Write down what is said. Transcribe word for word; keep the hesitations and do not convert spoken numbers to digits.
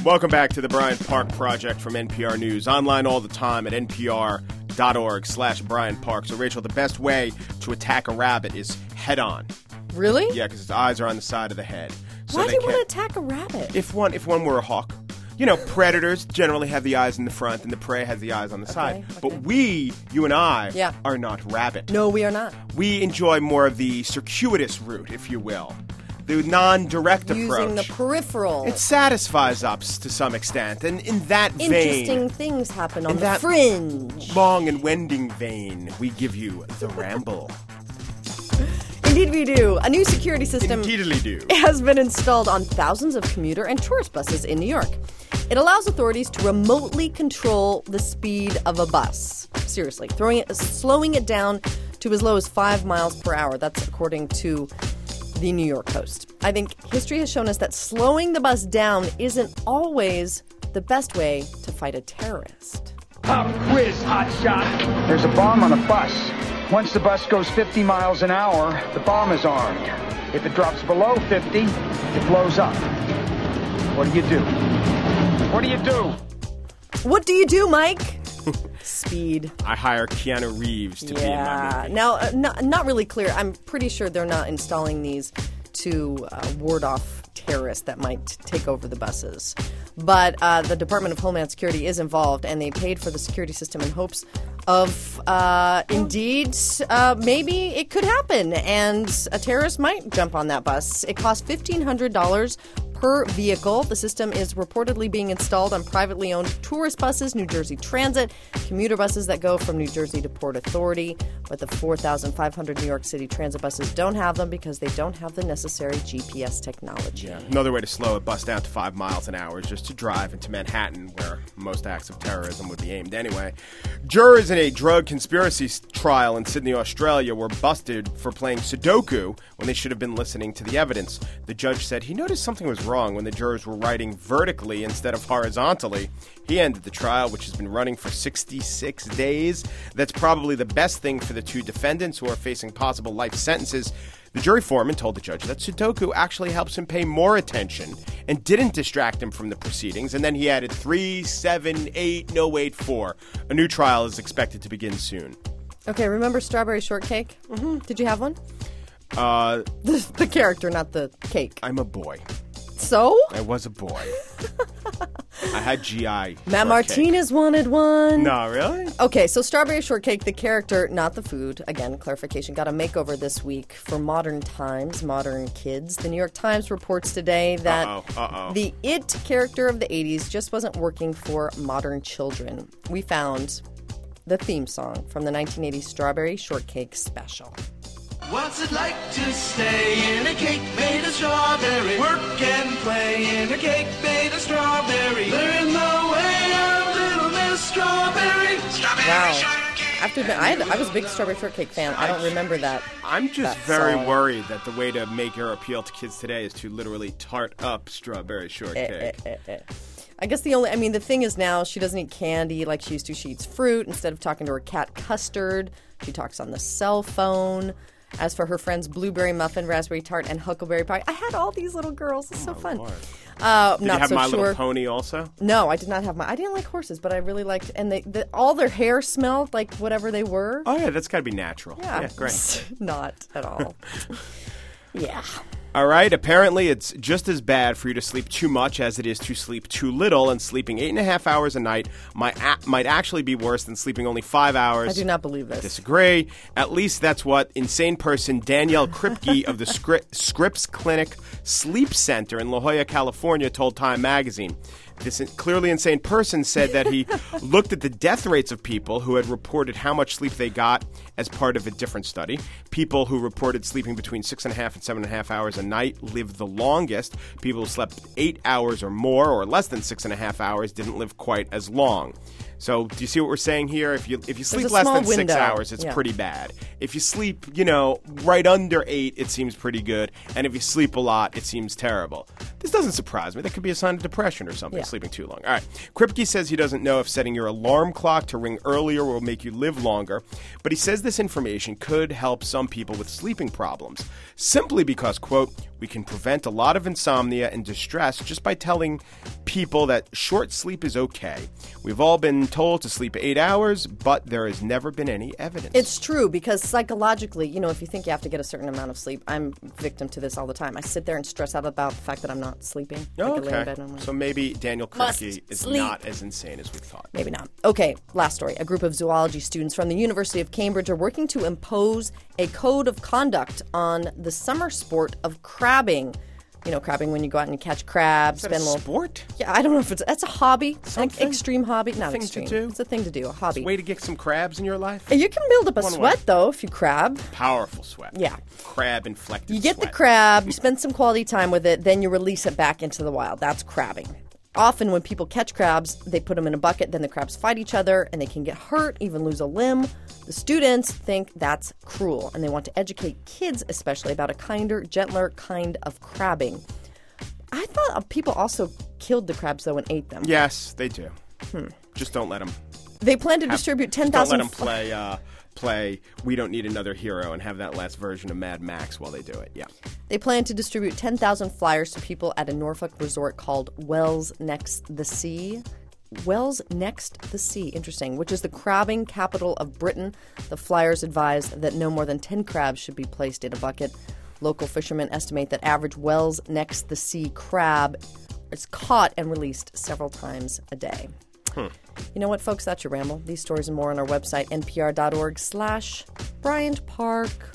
Welcome back to the Bryant Park Project from N P R News. Online all the time at npr.org slash Bryant Park. So, Rachel, the best way to attack a rabbit is head-on. Really? Yeah, because its eyes are on the side of the head. So Why do you can- want to attack a rabbit? If one, if one were a hawk. You know, predators generally have the eyes in the front and the prey has the eyes on the side. okay. But we, you and I, Yeah. are not rabbit. No, we are not. We enjoy more of the circuitous route, if you will. The non-direct approach. Using the peripheral. It satisfies us to some extent, and in that Interesting vein, things happen on in the that fringe. long and wending vein, we give you the ramble. Indeed we do. A new security system Indeedly do. has been installed on thousands of commuter and tourist buses in New York. It allows authorities to remotely control the speed of a bus. Seriously, throwing it, slowing it down to as low as five miles per hour. That's according to the New York Post. I think history has shown us that slowing the bus down isn't always the best way to fight a terrorist. Pop quiz, hotshot. There's a bomb on a bus. Once the bus goes fifty miles an hour, the bomb is armed. If it drops below fifty, it blows up. What do you do? What do you do? What do you do, Mike? Speed. I hire Keanu Reeves to be in my Yeah. movie. Now, uh, not, not really clear. I'm pretty sure they're not installing these to uh, ward off terrorists that might take over the buses. But uh, the Department of Homeland Security is involved, and they paid for the security system in hopes of, uh, indeed, uh, maybe it could happen, and a terrorist might jump on that bus. It costs fifteen hundred dollars per vehicle. The system is reportedly being installed on privately owned tourist buses, New Jersey Transit, commuter buses that go from New Jersey to Port Authority. But the four thousand five hundred New York City Transit buses don't have them because they don't have the necessary G P S technology. Yeah. Another way to slow a bus down to five miles an hour is just to drive into Manhattan, where most acts of terrorism would be aimed anyway. Jurors in a drug conspiracy s- trial in Sydney, Australia, were busted for playing Sudoku when they should have been listening to the evidence. The judge said he noticed something was wrong when the jurors were writing vertically instead of horizontally. He ended the trial, which has been running for sixty-six days. That's probably the best thing for the two defendants who are facing possible life sentences. The jury foreman told the judge that Sudoku actually helps him pay more attention and didn't distract him from the proceedings. And then he added three, seven, eight, no wait, four. A new trial is expected to begin soon. Okay, remember Strawberry Shortcake? Mm-hmm. Did you have one? Uh, The, the character, not the cake. I'm a boy. So? I was a boy. I had G I Matt shortcake. Martinez wanted one. No, really? Okay, so Strawberry Shortcake, the character, not the food. Again, clarification. Got a makeover this week for modern times, modern kids. The New York Times reports today that Uh-oh, uh-oh. the It character of the eighties just wasn't working for modern children. We found the theme song from the nineteen eighty Strawberry Shortcake special. What's it like to stay in a cake made of strawberry? Work and play in a cake made of strawberry. Learn the way of little Miss Strawberry. Strawberry Wow. shortcake. I have to admit, I, had, I was a big Strawberry Shortcake fan. I don't remember that. I'm just that very song. worried that the way to make her appeal to kids today is to literally tart up strawberry Eh, shortcake. eh, eh, eh. I guess the only, I mean, the thing is now she doesn't eat candy like she used to. She eats fruit. Instead of talking to her cat Custard, she talks on the cell phone. As for her friends Blueberry Muffin, Raspberry Tart, and Huckleberry Pie, I had all these little girls. It's so fun. Lord. Uh, Did not you have so My sure. Little Pony also? No, I did not have my. I didn't like horses, but I really liked, and they, the, all their hair smelled like whatever they were. Oh, yeah, that's got to be natural. yeah, great. not at all. yeah. All right, apparently it's just as bad for you to sleep too much as it is to sleep too little, and sleeping eight and a half hours a night might, a- might actually be worse than sleeping only five hours. I do not believe this. Disagree. At least that's what insane person Danielle Kripke of the Scri- Scripps Clinic Sleep Center in La Jolla, California, told Time magazine. This clearly insane person said that he looked at the death rates of people who had reported how much sleep they got as part of a different study. People who reported sleeping between six and a half and seven and a half hours a night lived the longest. People who slept eight hours or more or less than six and a half hours didn't live quite as long. So do you see what we're saying here? If you if you sleep a less small than six window. hours, it's Yeah. pretty bad. If you sleep, you know, right under eight, it seems pretty good. And if you sleep a lot, it seems terrible. This doesn't surprise me. That could be a sign of depression or something, Yeah. sleeping too long. All right. Kripke says he doesn't know if setting your alarm clock to ring earlier will make you live longer, but he says this information could help some people with sleeping problems, simply because, quote, We can prevent a lot of insomnia and distress just by telling people that short sleep is okay. We've all been told to sleep eight hours, but there has never been any evidence. It's true because psychologically, you know, if you think you have to get a certain amount of sleep, I'm victim to this all the time. I sit there and stress out about the fact that I'm not sleeping. Oh, like I lay in okay. bed and I'm like, So maybe Daniel Must Kripke is sleep. not as insane as we thought. maybe not. Okay, last story. A group of zoology students from the University of Cambridge are working to impose a code of conduct on the summer sport of crabbing. You know, crabbing when you go out and you catch crabs. Is that spend a little sport? Yeah, I don't know if it's that's a hobby, Something? an extreme hobby. Not Thing to extreme. do? It's a thing to do, a hobby. Way to get some crabs in your life? And you can build up a One sweat way. though if you crab. Powerful sweat. Yeah. Crab inflected You get sweat. the crab, you spend some quality time with it, then you release it back into the wild. That's crabbing. Often when people catch crabs, they put them in a bucket, then the crabs fight each other, and they can get hurt, even lose a limb. The students think that's cruel, and they want to educate kids especially about a kinder, gentler kind of crabbing. I thought people also killed the crabs, though, and ate them. Yes, they do. Just don't let them. They plan to distribute ten Don't let thousand... them play. Uh, play. We don't need another hero, and have that last version of Mad Max while they do it. Yeah. They plan to distribute ten thousand flyers to people at a Norfolk resort called Wells Next the Sea. Wells Next the Sea, interesting, which is the crabbing capital of Britain. The flyers advise that no more than ten crabs should be placed in a bucket. Local fishermen estimate that average Wells Next the Sea crab is caught and released several times a day. Hmm. You know what, folks? That's your ramble. These stories and more on our website, npr.org slash Bryant Park.